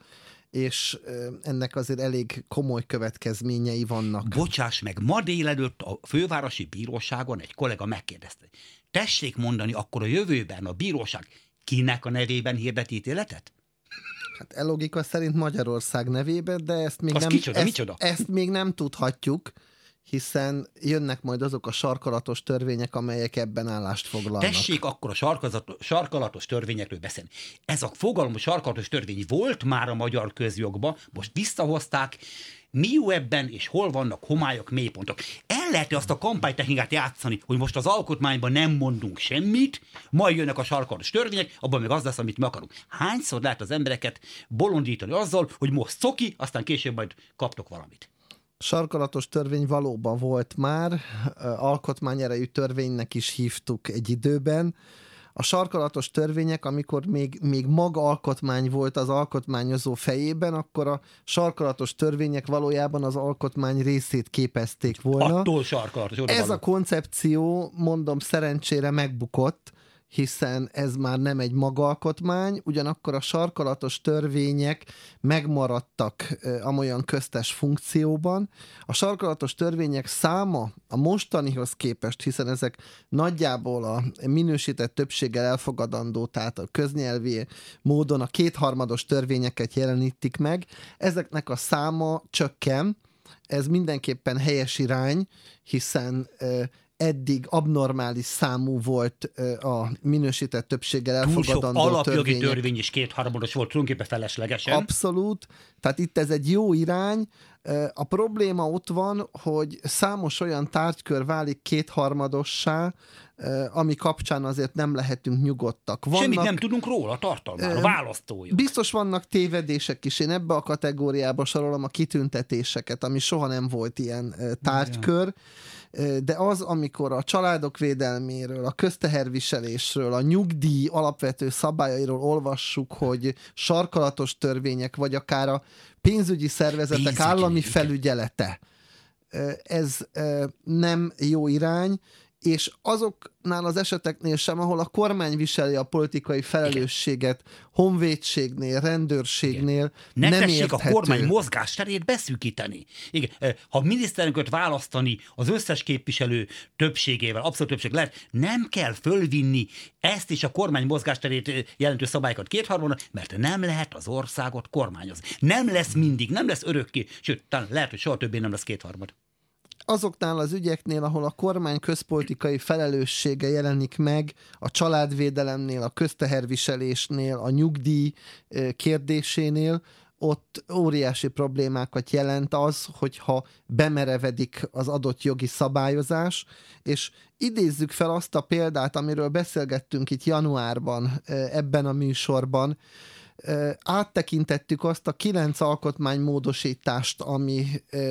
és ennek azért elég komoly következményei vannak.
Bocsáss meg, ma délelőtt a fővárosi bíróságon egy kollega megkérdezte, tessék mondani, akkor a jövőben a bíróság kinek a nevében hirdet ítéletet?
Hát e logika szerint Magyarország nevében, de ezt még,
Az
nem,
kicsoda,
ezt,
micsoda?
ezt még nem tudhatjuk, hiszen jönnek majd azok a sarkalatos törvények, amelyek ebben állást foglalnak.
Tessék akkor a sarkalatos törvényekről beszélni. Ez a fogalom, a sarkalatos törvény volt már a magyar közjogban, most visszahozták. Mi jó ebben, és hol vannak homályok, mélypontok? El lehet azt a kampánytechnikát játszani, hogy most az alkotmányban nem mondunk semmit, majd jönnek a sarkalatos törvények, abban meg az lesz, amit mi akarunk. Hányszor lehet az embereket bolondítani azzal, hogy most szoki, aztán később majd kaptok valamit?
Sarkalatos törvény valóban volt már, alkotmányerejű törvénynek is hívtuk egy időben. A sarkalatos törvények, amikor még, még maga alkotmány volt az alkotmányozó fejében, akkor a sarkalatos törvények valójában az alkotmány részét képezték volna.
Attól sarkalatos.
Ez
való.
a koncepció, mondom, szerencsére megbukott, hiszen ez már nem egy magalkotmány, ugyanakkor a sarkalatos törvények megmaradtak amolyan köztes funkcióban. A sarkalatos törvények száma a mostanihoz képest, hiszen ezek nagyjából a minősített többséggel elfogadandó, tehát a köznyelvi módon a kétharmados törvényeket jelenítik meg, ezeknek a száma csökken. Ez mindenképpen helyes irány, hiszen eddig abnormális számú volt a minősített többséggel elfogadandó
Túl sok alapjogi
törvények.
törvény is kétharmados volt, tulajdonképpen feleslegesen.
Abszolút. Tehát itt ez egy jó irány. A probléma ott van, hogy számos olyan tárgykör válik kétharmadossá, ami kapcsán azért nem lehetünk nyugodtak. Vannak,
Semmit nem tudunk róla, tartalmáról, választójuk.
Biztos vannak tévedések is. Én ebbe a kategóriába sorolom a kitüntetéseket, ami soha nem volt ilyen tárgykör. De az, amikor a családok védelméről, a közteherviselésről, a nyugdíj alapvető szabályairól olvassuk, hogy sarkalatos törvények, vagy akár a pénzügyi szervezetek
Pénzügyi,
állami
igen.
felügyelete, ez nem jó irány, és azoknál az eseteknél sem, ahol a kormány viseli a politikai felelősséget, honvédségnél, rendőrségnél,
Ne
nem
tessék
érthető.
a kormány mozgásterét beszűkíteni. Igen, ha miniszterünket választani az összes képviselő többségével, abszolút többség lehet, nem kell fölvinni ezt és a kormány mozgásterét jelentő szabályokat kétharmadra, mert nem lehet az országot kormányozni. Nem lesz mindig, nem lesz örökké, sőt, talán lehet, hogy soha többé nem lesz kétharmad.
Azoknál az ügyeknél, ahol a kormány közpolitikai felelőssége jelenik meg, a családvédelemnél, a közteherviselésnél, a nyugdíj kérdésénél, ott óriási problémákat jelent az, hogyha bemerevedik az adott jogi szabályozás, és idézzük fel azt a példát, amiről beszélgettünk itt januárban ebben a műsorban. áttekintettük azt a kilenc alkotmánymódosítást, ami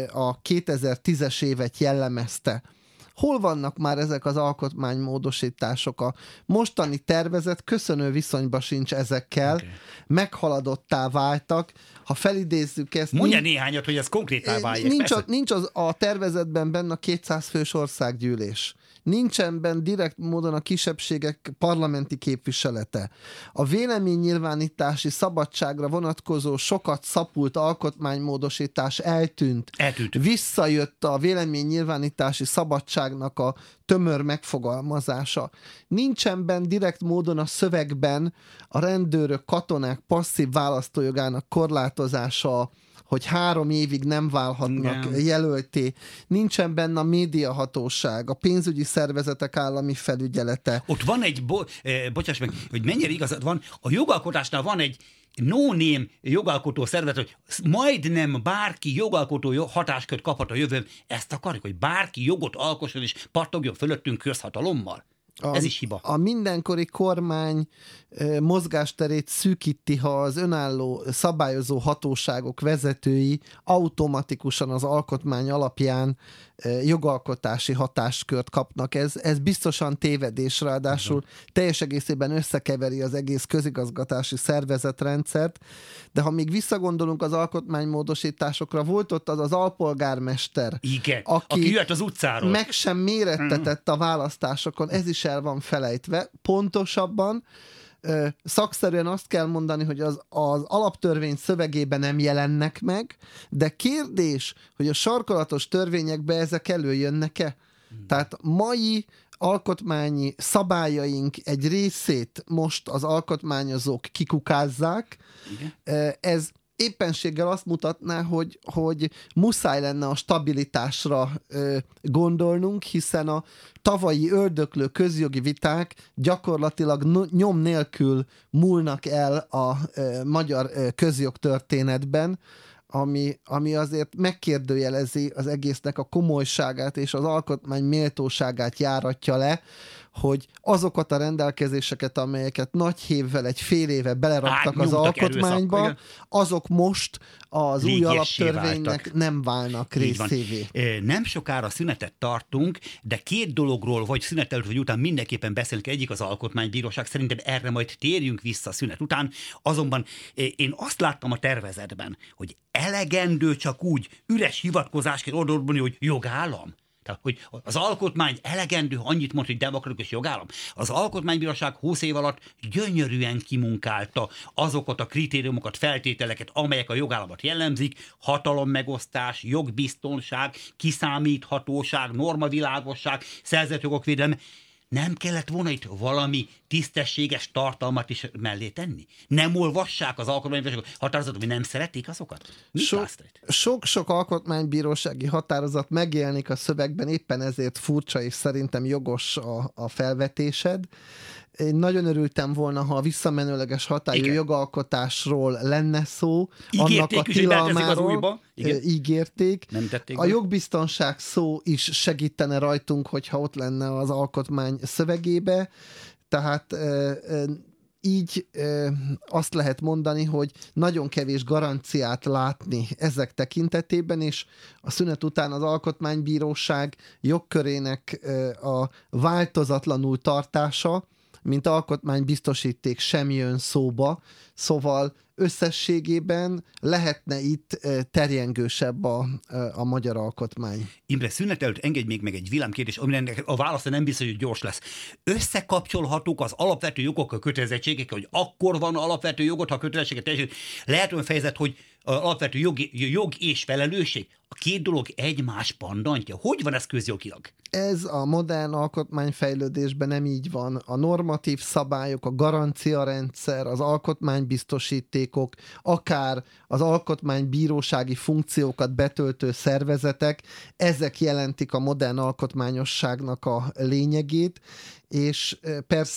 a kétezer-tízes évet jellemezte. Hol vannak már ezek az alkotmánymódosítások? A mostani tervezet köszönő viszonyba sincs ezekkel, okay. Meghaladottá váltak. Ha felidézzük ezt...
Mondja nincs, néhányat, hogy ez konkrétá váljék.
Nincs, a, nincs az, a tervezetben benne a kétszáz fős országgyűlés. Nincsen benne direkt módon a kisebbségek parlamenti képviselete. A véleménynyilvánítási szabadságra vonatkozó sokat szapult alkotmánymódosítás eltűnt.
eltűnt.
Visszajött a véleménynyilvánítási szabadságnak a tömör megfogalmazása. Nincsen benne direkt módon a szövegben a rendőrök, katonák passzív választójogának korlátozása, hogy három évig nem válhatnak Igen. jelölté. Nincsen benne a médiahatóság, a pénzügyi szervezetek állami felügyelete.
Ott van egy, bo- eh, bocsáss meg, hogy mennyire igazad van, a jogalkotásnál van egy no-name jogalkotó szervezet, hogy majdnem bárki jogalkotó hatáskört kaphat a jövőben. Ezt akarjuk, hogy bárki jogot alkosson és pattogjon fölöttünk közhatalommal.
A,
Ez is hiba.
A mindenkori kormány e, mozgásterét szűkíti, ha az önálló szabályozó hatóságok vezetői automatikusan az alkotmány alapján e, jogalkotási hatáskört kapnak. Ez, ez biztosan tévedés, ráadásul uh-huh. teljes egészében összekeveri az egész közigazgatási szervezetrendszert, de ha még visszagondolunk az alkotmánymódosításokra, volt ott az az alpolgármester,
Igen,
aki,
aki jött az utcáról.
Meg sem mérettetett a választásokon, ez is el van felejtve. Pontosabban szakszerűen azt kell mondani, hogy az, az alaptörvény szövegében nem jelennek meg, de kérdés, hogy a sarkalatos törvényekbe ezek előjönnek-e? Hmm. Tehát mai alkotmányi szabályaink egy részét most az alkotmányozók kikukázzák. Igen. Ez éppenséggel azt mutatná, hogy, hogy muszáj lenne a stabilitásra ö, gondolnunk, hiszen a tavalyi ördöklő közjogi viták gyakorlatilag nyom nélkül múlnak el a ö, magyar ö, közjogtörténetben, ami, ami azért megkérdőjelezi az egésznek a komolyságát és az alkotmány méltóságát járatja le, hogy azokat a rendelkezéseket, amelyeket nagy hévvel, egy fél éve beleraktak az alkotmányba, erőszak, azok most az új alaptörvénynek váltak. Nem válnak részévé.
Nem sokára szünetet tartunk, de két dologról, vagy szünet előtt, vagy után mindenképpen beszélünk. Egyik az alkotmánybíróság, szerintem erre majd térjünk vissza szünet után. Azonban én azt láttam a tervezetben, hogy elegendő csak úgy üres hivatkozásként odaadni, hogy jogállam. Tehát, hogy az alkotmány elegendő, ha annyit mond, hogy demokratikus jogállam. Az alkotmánybíróság húsz év alatt gyönyörűen kimunkálta azokat a kritériumokat, feltételeket, amelyek a jogállamot jellemzik: hatalommegosztás, jogbiztonság, kiszámíthatóság, normavilágosság, szerzett védelme. Nem kellett volna itt valami tisztességes tartalmat is mellé tenni? Nem olvassák az alkotmánybíróság határozatot, hogy nem szeretik azokat?
So, Sok-sok alkotmánybírósági határozat megjelenik a szövegben, éppen ezért furcsa és szerintem jogos a, a felvetésed. Én nagyon örültem volna, ha a visszamenőleges hatályú Igen. jogalkotásról lenne szó,
ígérték,
annak a tilalmáról
Igen.
ígérték.
Nem tették
a be. Jogbiztonság szó is segítene rajtunk, hogyha ott lenne az alkotmány szövegébe. Tehát így azt lehet mondani, hogy nagyon kevés garanciát látni ezek tekintetében, és a szünet után az Alkotmánybíróság jogkörének a változatlanul tartása, mint alkotmánybiztosíték sem jön szóba, szóval összességében lehetne itt terjengősebb a, a magyar alkotmány.
Imre, szünet előtt engedj még meg egy villámkérdés, amire a válasz nem biztos, hogy gyors lesz. Összekapcsolhatók az alapvető jogok a kötelezettségek, hogy akkor van alapvető jogot, ha kötelességet teljesít. Lehet olyan fejezet, hogy alapvető jog, jog és felelősség. A két dolog egymás pandantja. Hogy van ez közjogilag?
Ez a modern alkotmányfejlődésben nem így van. A normatív szabályok, a garanciarendszer, az alkotmánybiztosítékok, akár az alkotmánybírósági funkciókat betöltő szervezetek, ezek jelentik a modern alkotmányosságnak a lényegét, és persze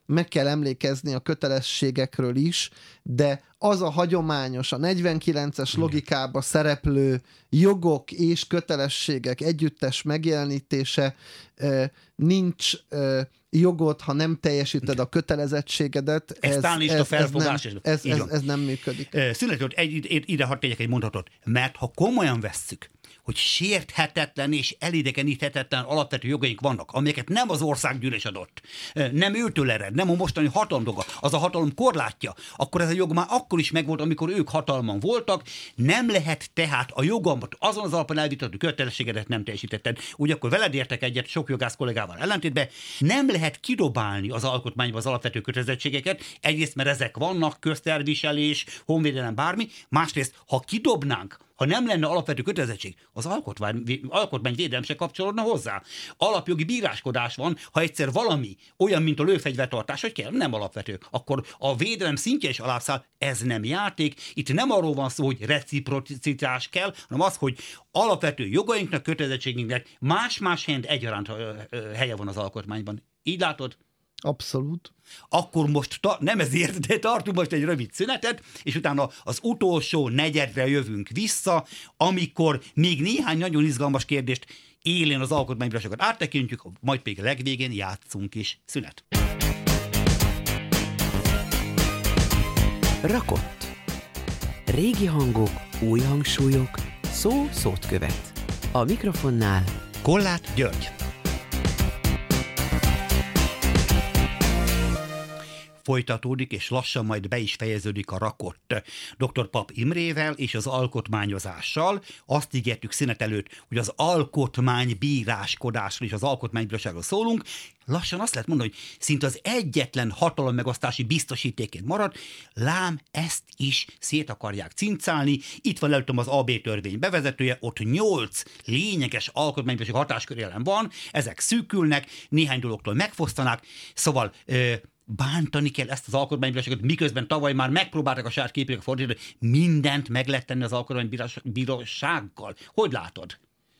meg kell emlékezni a kötelességekről is, de az a hagyományos, a negyvenkilences logikába szereplő jogok és kötelességek együttes megjelenítése, nincs jogod, ha nem teljesíted a kötelezettségedet.
Ez, ez, ez, ez, felfogás,
ez, nem, ez, ez, ez nem működik.
Született, egy, ide hadd tegyek egy mondatot, mert ha komolyan vesszük, hogy sérthetetlen és elidegeníthetetlen alapvető jogaink vannak, amelyeket nem az országgyűlés adott, nem őtől ered, nem a mostani hatalom dolga, az a hatalom korlátja, akkor ez a jog már akkor is megvolt, amikor ők hatalman voltak, nem lehet tehát a jogomat azon az alapon elvitatni, kötelességedet nem teljesítetted. Úgy akkor veled értek egyet, sok jogász kollégával ellentétben, nem lehet kidobálni az alkotmányba az alapvető kötelezettségeket, egyrészt, mert ezek vannak, közterviselés, honvédelem, bármi, másrészt, ha kidobnánk, ha nem lenne alapvető kötelezettség, az alkotmány, alkotmányvédelem se kapcsolódna hozzá. Alapjogi bíráskodás van, ha egyszer valami olyan, mint a lőfegyvertartás, hogy kell, nem alapvető, akkor a védelem szintje is alábbszáll, ez nem játék. Itt nem arról van szó, hogy reciprocitás kell, hanem az, hogy alapvető jogainknak, kötelezettségünknek más-más helyen egyaránt helye van az alkotmányban. Így látod?
Abszolút.
Akkor most, ta, nem ezért, de tartunk most egy rövid szünetet, és utána az utolsó negyedre jövünk vissza, amikor még néhány nagyon izgalmas kérdést élén az alkotmánybíróságot áttekintjük, majd pedig a legvégén játszunk is. Szünet.
Rakott. Régi hangok, új hangsúlyok, szó szót követ. A mikrofonnál
Kollát György. Folytatódik, és lassan majd be is fejeződik a Rakott doktor Papp Imrével és az alkotmányozással. Azt ígértük szünet előtt, hogy az alkotmánybíráskodásról és az alkotmánybíróságról szólunk. Lassan azt lehet mondani, hogy szinte az egyetlen hatalommegosztási biztosítéként marad, lám ezt is szét akarják cincálni. Itt van előttem az á bé törvény bevezetője, ott nyolc lényeges alkotmánybíróság hatáskör jelen van, ezek szűkülnek, néhány dologtól megfosztanák, szóval ö, bántani kell ezt az alkotmánybíróságot, miközben tavaly már megpróbáltak a saját képének fordítani, mindent meg lehet tenni az alkotmánybírósággal. Hogy látod?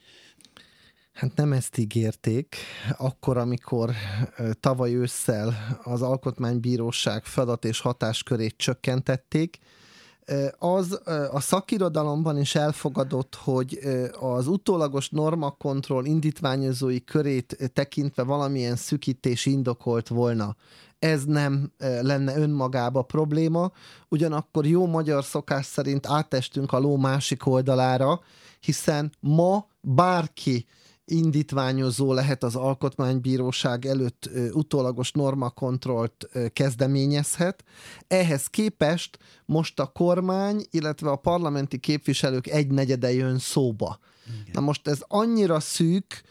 Hát nem ezt ígérték. Akkor, amikor tavaly ősszel az alkotmánybíróság feladat és hatáskörét csökkentették, az a szakirodalomban is elfogadott, hogy az utólagos normakontroll indítványozói körét tekintve valamilyen szűkítés indokolt volna. Ez nem lenne önmagába probléma, ugyanakkor jó magyar szokás szerint átestünk a ló másik oldalára, hiszen ma bárki indítványozó lehet az alkotmánybíróság előtt utólagos normakontrollt kezdeményezhet. Ehhez képest most a kormány, illetve a parlamenti képviselők egynegyede jön szóba. Igen. Na most ez annyira szűk,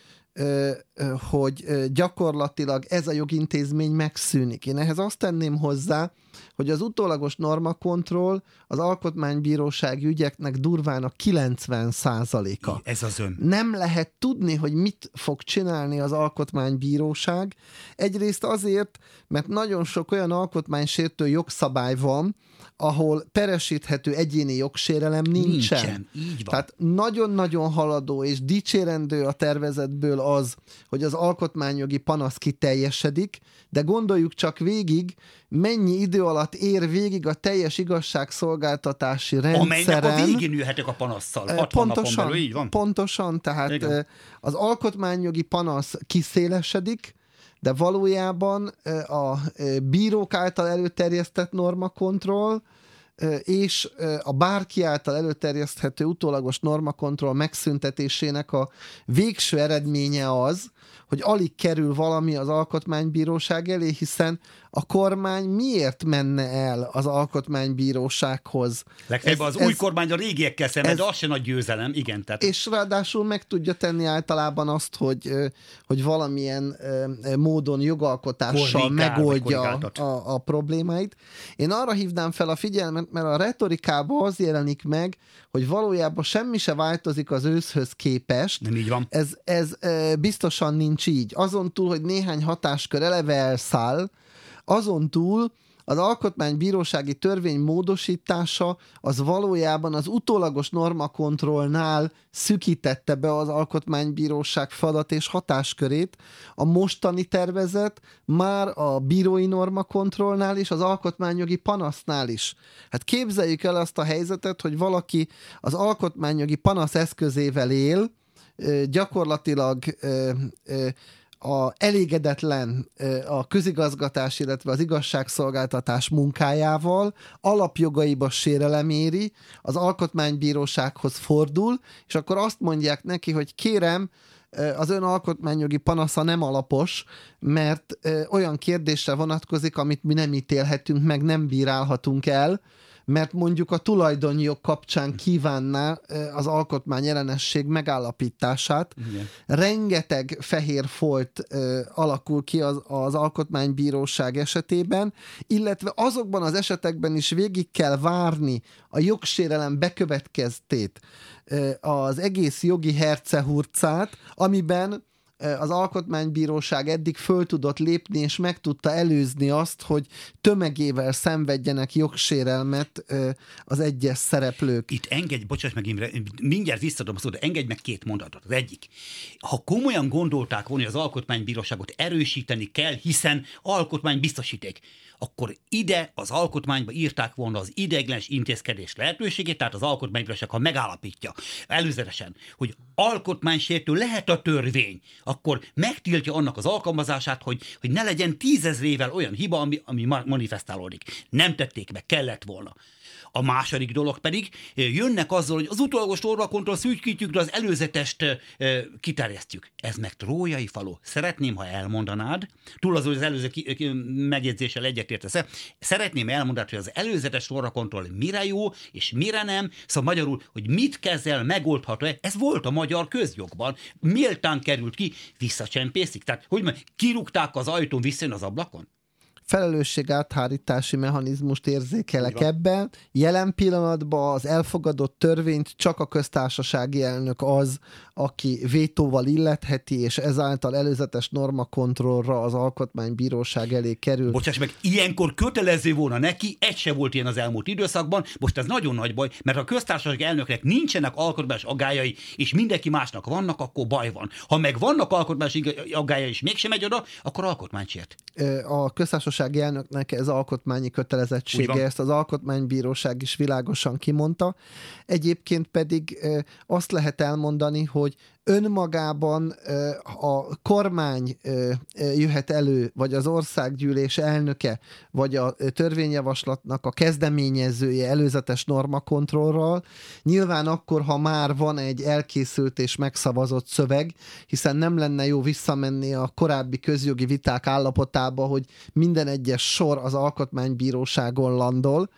hogy gyakorlatilag ez a jogintézmény megszűnik. Én ehhez azt tenném hozzá, hogy az utólagos normakontroll az alkotmánybírósági ügyeknek durván a kilencven százaléka.
Ez az ön.
Nem lehet tudni, hogy mit fog csinálni az alkotmánybíróság. Egyrészt azért, mert nagyon sok olyan alkotmánysértő jogszabály van, ahol peresíthető egyéni jogsérelem nincsen.
Nincsen, így van.
Tehát nagyon-nagyon haladó és dicsérendő a tervezetből az, hogy az alkotmányjogi panasz kiteljesedik, de gondoljuk csak végig, mennyi idő alatt ér végig a teljes igazságszolgáltatási rendszeren.
Amelynek a végén ülhetek a panasszal. hatvan
Pontosan,
napon belül, így van?
Pontosan, tehát
igen.
Az alkotmányjogi panasz kiszélesedik, de valójában a bírók által előterjesztett normakontroll és a bárki által előterjeszthető utólagos normakontroll megszüntetésének a végső eredménye az, hogy alig kerül valami az alkotmánybíróság elé, hiszen a kormány miért menne el az alkotmánybírósághoz?
Legfeljebb az ez, új kormány a régiekkel szemben, de az se nagy győzelem, igen. Tehát.
És ráadásul meg tudja tenni általában azt, hogy, hogy valamilyen módon jogalkotással korrigál, megoldja a, a problémáit. Én arra hívnám fel a figyelmet, mert a retorikában az jelenik meg, hogy valójában semmi se változik az őszhöz képest.
Nem így van.
Ez, ez biztosan nincs így. Azon túl, hogy néhány hatáskör eleve elszáll, azon túl az alkotmánybírósági törvény módosítása az valójában az utólagos normakontrollnál szűkítette be az alkotmánybíróság feladat és hatáskörét. A mostani tervezet már a bírói normakontrollnál és az alkotmányjogi panasznál is. Hát képzeljük el azt a helyzetet, hogy valaki az alkotmányjogi panasz eszközével él, gyakorlatilag a elégedetlen a közigazgatás, illetve az igazságszolgáltatás munkájával, alapjogaiba sérelem éri, az alkotmánybírósághoz fordul, és akkor azt mondják neki, hogy kérem, az ön alkotmányjogi panasza nem alapos, mert olyan kérdésre vonatkozik, amit mi nem ítélhetünk meg, nem bírálhatunk el, mert mondjuk a tulajdonjog kapcsán kívánná az alkotmány ellenesség megállapítását. Igen. Rengeteg fehér folt uh, alakul ki az, az alkotmánybíróság esetében, illetve azokban az esetekben is végig kell várni a jogsérelem bekövetkeztét, uh, az egész jogi hercehurcát, amiben az alkotmánybíróság eddig föl tudott lépni, és meg tudta előzni azt, hogy tömegével szenvedjenek jogsérelmet az egyes szereplők.
Itt engedj, bocsáss meg Imre, mindjárt visszadom a szót, de engedj meg két mondatot. Az egyik. Ha komolyan gondolták volna, hogy az alkotmánybíróságot erősíteni kell, hiszen alkotmánybiztosíték, akkor ide az alkotmányba írták volna az ideiglenes intézkedés lehetőségét, tehát az alkotmánybíróság, ha megállapítja előzetesen, hogy alkotmánysértő lehet a törvény, akkor megtiltja annak az alkalmazását, hogy, hogy ne legyen tízezrével olyan hiba, ami, ami manifestálódik. Nem tették meg, kellett volna. A második dolog pedig jönnek azzal, hogy az utólagos normakontroll szűkítjük, de az előzetest e, kiterjesztjük. Ez meg trójai falu. Szeretném, ha elmondanád, túl azon, hogy az előző ki, ki, megjegyzéssel egyetértesz, szeretném elmondani, hogy az előzetes normakontroll mire jó, és mire nem, szóval magyarul, hogy mit kezel, megoldható-e, ez volt a magyar közjogban, méltán került ki, visszacsempészik. Tehát, hogy mondjam, kirúgták az ajtón, visszajön az ablakon?
Felelősségáthárítási mechanizmust érzékelek ebben. Jelen pillanatban az elfogadott törvényt csak a köztársasági elnök az, aki vétóval illetheti, és ezáltal előzetes normakontrollra az alkotmánybíróság elé kerül.
Bocsáss meg, ilyenkor kötelező volna neki, egy se volt ilyen az elmúlt időszakban, most ez nagyon nagy baj, mert ha a köztársasági elnöknek nincsenek alkotmányos aggályai, és mindenki másnak vannak, akkor baj van. Ha meg vannak alkotmányos aggályai, és mégsem megy oda, akkor alkotmányt sért.
A köztársasági elnöknek ez alkotmányi kötelezettsége, ezt az alkotmánybíróság is világosan kimondta. Egyébként pedig azt lehet elmondani, hogy önmagában a kormány jöhet elő, vagy az országgyűlés elnöke, vagy a törvényjavaslatnak a kezdeményezője előzetes normakontrollral, nyilván akkor, ha már van egy elkészült és megszavazott szöveg, hiszen nem lenne jó visszamenni a korábbi közjogi viták állapotába, hogy minden egyes sor az alkotmánybíróságon landol.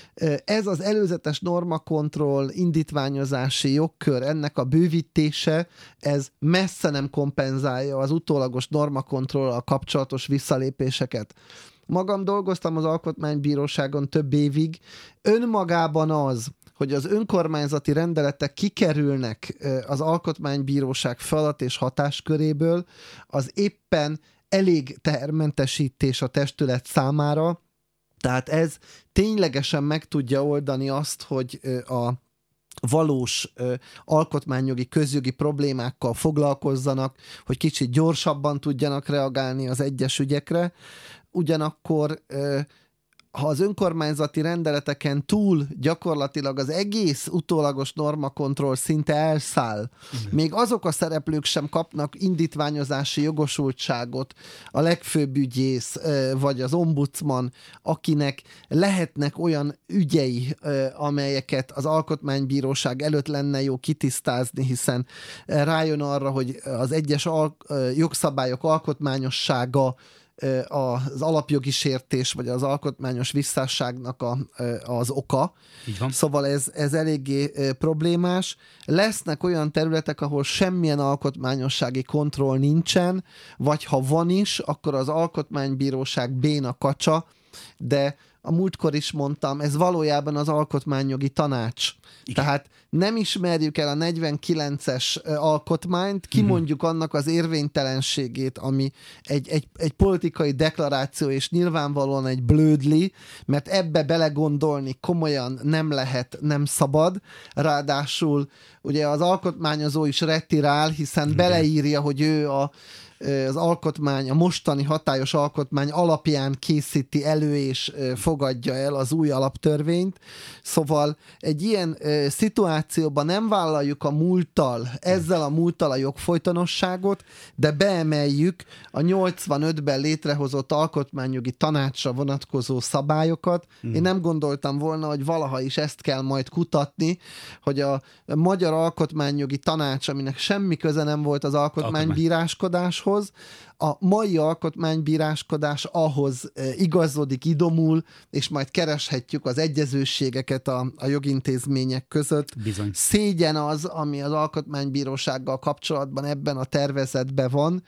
Ez az előzetes normakontroll, indítványozási jogkör, ennek a bővítése, ez messze nem kompenzálja az utólagos normakontrollal kapcsolatos visszalépéseket. Magam dolgoztam az alkotmánybíróságon több évig. Önmagában az, hogy az önkormányzati rendeletek kikerülnek az alkotmánybíróság feladat és hatásköréből, az éppen elég tehermentesítés a testület számára. Tehát ez ténylegesen meg tudja oldani azt, hogy a valós ö, alkotmányjogi, közjogi problémákkal foglalkozzanak, hogy kicsit gyorsabban tudjanak reagálni az egyes ügyekre. Ugyanakkor ö, ha az önkormányzati rendeleteken túl gyakorlatilag az egész utólagos normakontroll szinte elszáll, igen. Még azok a szereplők sem kapnak indítványozási jogosultságot, a legfőbb ügyész vagy az ombudsman, akinek lehetnek olyan ügyei, amelyeket az alkotmánybíróság előtt lenne jó kitisztázni, hiszen rájön arra, hogy az egyes jogszabályok alkotmányossága az alapjogi sértés, vagy az alkotmányos visszásságnak a, az oka. Szóval ez, ez eléggé problémás. Lesznek olyan területek, ahol semmilyen alkotmányossági kontroll nincsen, vagy ha van is, akkor az alkotmánybíróság béna kacsa, de a múltkor is mondtam, ez valójában az alkotmányjogi tanács. Igen. Tehát nem ismerjük el a negyvenkilences alkotmányt, kimondjuk annak az érvénytelenségét, ami egy, egy, egy politikai deklaráció, és nyilvánvalóan egy blödli, mert ebbe belegondolni komolyan nem lehet, nem szabad. Ráadásul ugye az alkotmányozó is retirál, hiszen igen. beleírja, hogy ő a az alkotmány, a mostani hatályos alkotmány alapján készíti elő és fogadja el az új alaptörvényt. Szóval egy ilyen szituációban nem vállaljuk a múlttal, ezzel a múlttal a jogfolytonosságot, de beemeljük a nyolcvanötben létrehozott alkotmányjogi tanácsra vonatkozó szabályokat. Hmm. Én nem gondoltam volna, hogy valaha is ezt kell majd kutatni, hogy a Magyar Alkotmányjogi Tanács, aminek semmi köze nem volt az alkotmánybíráskodáshoz, a mai alkotmánybíráskodás ahhoz igazodik, idomul, és majd kereshetjük az egyezőségeket a, a jogintézmények között. Bizony. Szégyen az, ami az alkotmánybírósággal kapcsolatban ebben a tervezetben van,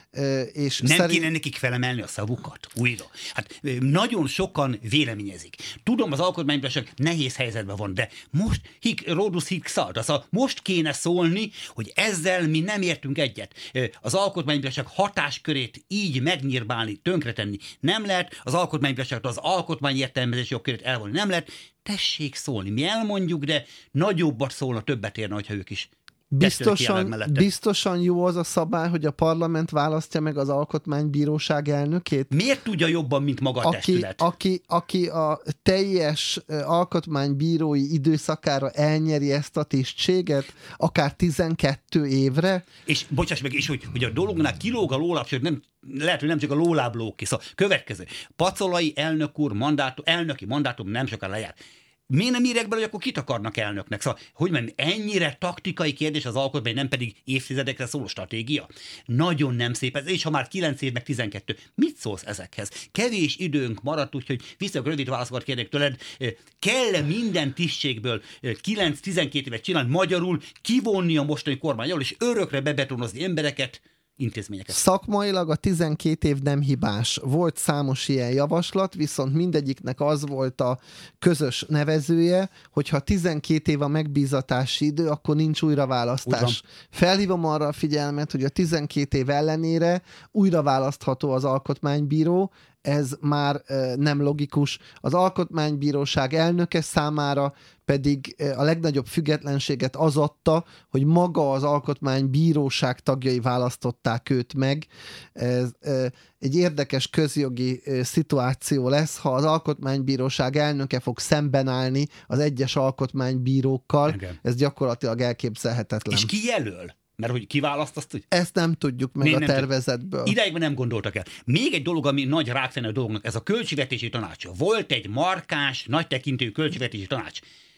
és
nem
szerint...
kéne nekik felemelni a szavukat újra. Hát nagyon sokan véleményezik. Tudom, az alkotmánybíróság nehéz helyzetben van, de most hik, Rodus hic salt, az a most kéne szólni, hogy ezzel mi nem értünk egyet. Az alkotmánybíróság hatáskörét így megnyírbálni, tönkretenni nem lehet, az alkotmánybíróságtól az alkotmány értelmezés jogkörét elvonni nem lehet. Tessék szólni, mi elmondjuk, de nagyobbat szólna, többet érne, hogyha ők is.
Biztosan, biztosan jó az a szabály, hogy a parlament választja meg az alkotmánybíróság elnökét.
Miért tudja jobban, mint maga a
aki,
testület?
Aki, aki a teljes alkotmánybírói időszakára elnyeri ezt a tisztséget, akár tizenkettő évre.
És bocsáss meg, és hogy, hogy a dolognál kilóg a lóláb, sőt nem, lehet, hogy nem csak a lóláb lóg ki. Szóval következő. Pacolai elnök úr mandátum, elnöki mandátum nem sokan lejár. Miért nem írják bele, hogy akkor kit akarnak elnöknek? Szóval, hogy mondjam, ennyire taktikai kérdés az alkotmány, nem pedig évtizedekre szóló stratégia? Nagyon nem szép ez, és ha már kilenc év, meg tizenkettő, mit szólsz ezekhez? Kevés időnk maradt, úgyhogy viszonylag rövid válaszokat kérnék tőled. Kell-e minden tisztségből kilenc-tizenkét évet csinálni, magyarul kivonni a mostani kormányról, és örökre bebetonozni embereket, intézményeket?
Szakmailag a tizenkét év nem hibás. Volt számos ilyen javaslat, viszont mindegyiknek az volt a közös nevezője, hogyha tizenkét év a megbízatási idő, akkor nincs újraválasztás. Felhívom arra a figyelmet, hogy a tizenkét év ellenére újra választható az alkotmánybíró, ez már nem logikus. Az alkotmánybíróság elnöke számára pedig a legnagyobb függetlenséget az adta, hogy maga az alkotmánybíróság tagjai választották őt meg. Ez egy érdekes közjogi szituáció lesz, ha az alkotmánybíróság elnöke fog szemben állni az egyes alkotmánybírókkal. Igen. Ez gyakorlatilag elképzelhetetlen.
És ki jelöl? Mert hogy kiválaszt, azt tudjuk?
Ezt nem tudjuk meg Még a tervezetből.
Ideigben nem gondoltak el. Még egy dolog, ami nagy rákfene a dolognak, ez a költségvetési tanács. Volt egy markáns, nagy tekintőjű költségvetési tanács.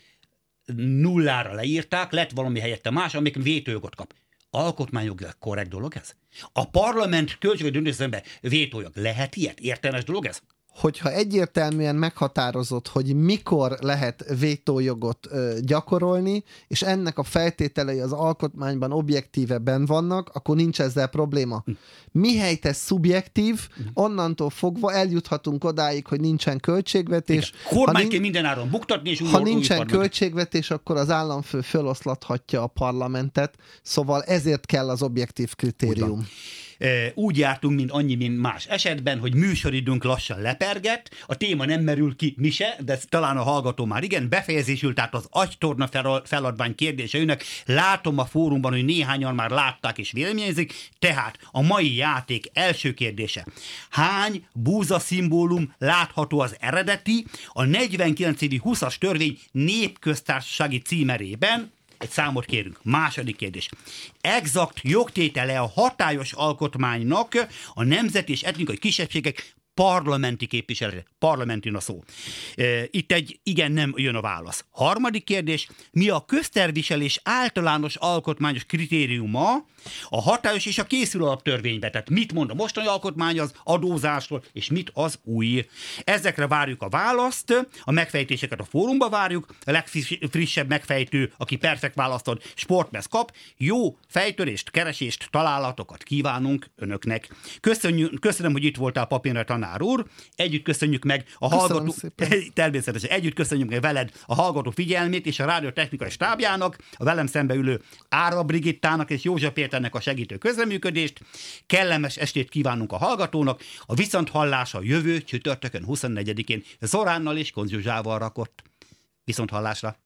Nullára leírták, lett valami helyette más, amelyik vétójogot kap. Alkotmányjogilag korrekt dolog ez? A parlament költségvetési döntésében vétójog. Lehet ilyet? Értelmes dolog ez?
Hogyha egyértelműen meghatározott, hogy mikor lehet vétójogot ö, gyakorolni, és ennek a feltételei az alkotmányban objektívebben vannak, akkor nincs ezzel probléma. Mihelyt ez szubjektív, onnantól fogva eljuthatunk odáig, hogy nincsen költségvetés.
Kormány kell mindenáron buktatni, és
ha nincsen új költségvetés, akkor az államfő feloszlathatja a parlamentet, szóval ezért kell az objektív kritérium.
Úgy jártunk, mint annyi, mint más esetben, hogy műsoridőnk lassan leperget, a téma nem merül ki, mi se, de talán a hallgató már igen, befejezésül, tehát az agytorna feladvány kérdése önnek. Látom a fórumban, hogy néhányan már látták és véleményezik, tehát a mai játék első kérdése. Hány búza szimbólum látható az eredeti, a negyvenkilenc évi huszas törvény népköztársasági címerében? Egy számot kérünk. Második kérdés. Exakt jogtétele a hatályos alkotmánynak a nemzeti és etnikai kisebbségek parlamenti képviselete. Parlamenti a szó. Itt egy igen, nem jön a válasz. Harmadik kérdés. Mi a közterviselés általános alkotmányos kritériuma a hatályos és a készülő alaptörvénybe? Tehát mit mond a mostani alkotmány az adózásról, és mit az új? Ezekre várjuk a választ, a megfejtéseket a fórumba várjuk, a legfrissebb megfejtő, aki perfekt választ ad, sportmez kap. Jó fejtörést, keresést, találatokat kívánunk önöknek. Köszönjük, köszönöm, hogy itt voltál, Papinra tanár tanár úr, együtt köszönjük meg a
Köszönöm
hallgató...
szépen.
Természetesen együtt köszönjük meg veled a hallgató figyelmét és a rádiótechnikai stábjának, a velem szembe ülő Árva Brigittának és József Péternek a segítő közreműködést. Kellemes estét kívánunk a hallgatónak. A viszonthallás a jövő csütörtökön huszonnegyedikén Zoránnal és Konz Zsuzsával rakott. Viszonthallásra!